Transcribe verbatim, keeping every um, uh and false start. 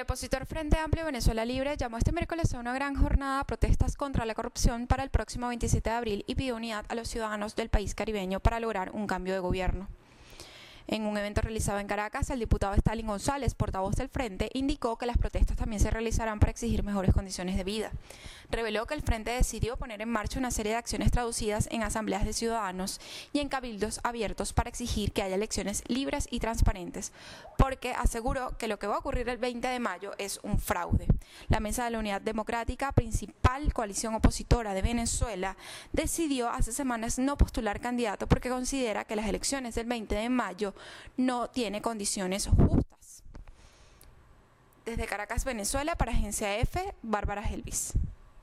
opositor Frente Amplio Venezuela Libre llamó este miércoles a una gran jornada de protestas contra la corrupción para el próximo veintisiete de abril y pidió unidad a los ciudadanos del país caribeño para lograr un cambio de gobierno. En un evento realizado en Caracas, el diputado Stalin González, portavoz del Frente, indicó que las protestas también se realizarán para exigir mejores condiciones de vida. Reveló que el Frente decidió poner en marcha una serie de acciones traducidas en asambleas de ciudadanos y en cabildos abiertos para exigir que haya elecciones libres y transparentes, porque aseguró que lo que va a ocurrir el veinte de mayo es un fraude. La Mesa de la Unidad Democrática, principal coalición opositora de Venezuela, decidió hace semanas no postular candidato porque considera que las elecciones del veinte de mayo no tiene condiciones justas. Desde Caracas, Venezuela, para Agencia F, Bárbara Helvis.